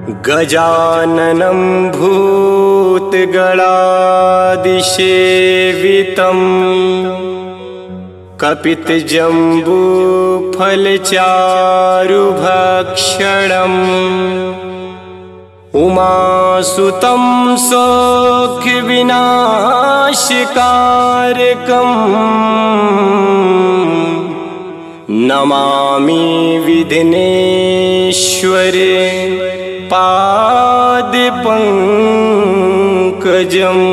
गजाननं भूतगणादिसेवितं कपितजम्बूफलचारुभक्षणम् उमासुतं सौख्यविनाशकारकम् नमामि विघ्नेश्वरे पादपङ्कजम्।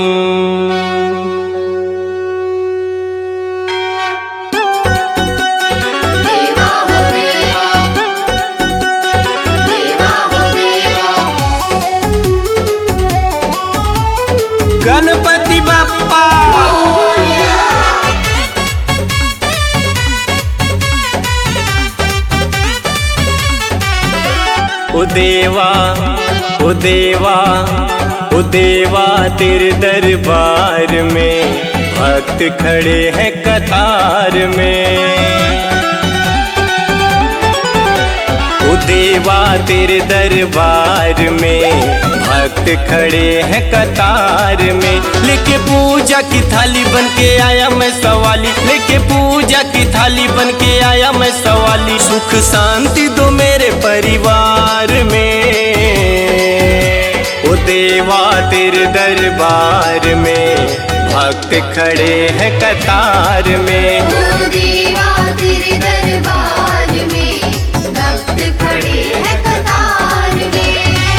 गणपति बप्पा ओ देवा ओ देवा ओ देवा तेरे दरबार में भक्त खड़े हैं कतार में। ओ देवा तेरे दरबार में भक्त खड़े हैं कतार में। लेके पूजा की थाली बन के आया मैं सवाली, लेके पूजा की थाली बन के आया मैं सवाली। सुख शांति दो मेरे परिवार में। ओ देवा तेरे दरबार में भक्त खड़े हैं कतार में। ओ देवा तेरे दरबार में भक्त खड़े हैं कतार में।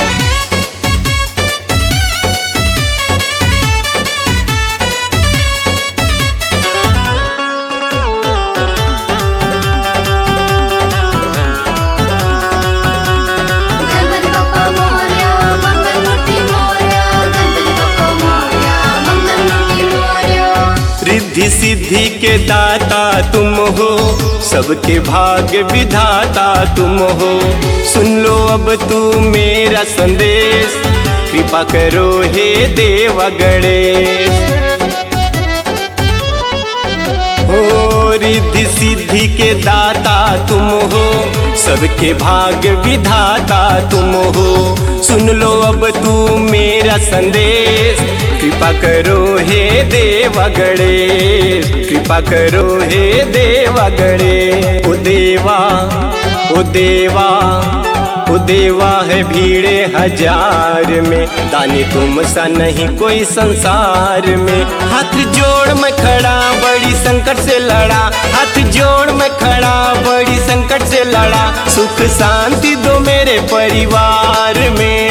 रिद्धि सिद्धि के दाता तुम हो, सबके भाग्य विधाता तुम हो। सुन लो अब तू मेरा संदेश, कृपा करो हे देवा गणेश। हो रिद्धि सिद्धि के दाता तुम हो, सबके भाग्य विधाता तुम हो। सुन लो अब तू मेरा संदेश, कृपा करो हे देवा गणेश, कृपा करो हे देवा गणेश। ओ देवा ओ देवा ओ देवा है भीड़े हजार में, दानी तुम सा नहीं कोई संसार में। हाथ जोड़ मैं खड़ा बड़ी संकट से लड़ा, हाथ जोड़ मैं खड़ा बड़ी संकट से लड़ा। सुख शांति दो मेरे परिवार में।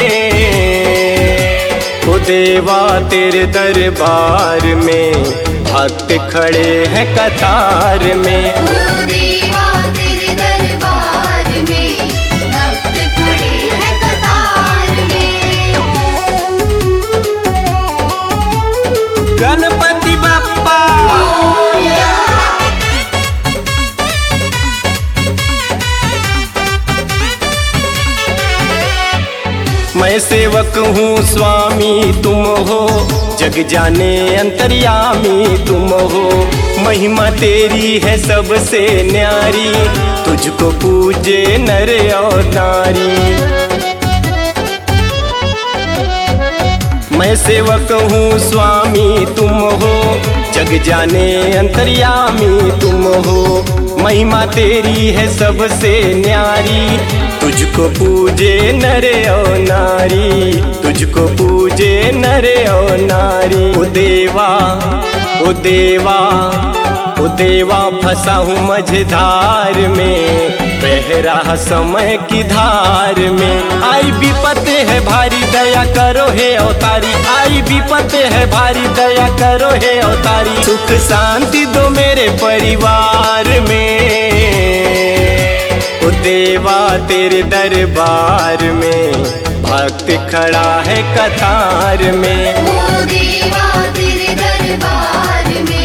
ओ देवा तेरे दरबार में भक्त खड़े हैं कतार में। ओ देवा तेरे दरबार में भक्त खड़े हैं कतार में। गणपति बप्पा मैं सेवक हूँ स्वामी तुम हो, जग जाने अंतर्यामी तुम हो। महिमा तेरी है सबसे न्यारी, तुझको पूजे नर और नारी। मैं सेवक हूँ स्वामी तुम हो, जग जाने अंतर्यामी तुम हो। महिमा तेरी है सबसे न्यारी, तुझको पूजे नर और नारी, तुझको पूजे नर और नारी। ओ देवा ओ देवा ओ देवा फंसा हूँ मझधार में, बह रहा समय की धार में। आई विपत है भारी दया करो हे अवतारी, आई विपत है भारी दया करो हे अवतारी। सुख शांति दो मेरे परिवार में। ओ देवा तेरे दरबार में भक्त खड़ा है कतार में। ओ देवा तेरे दरबार में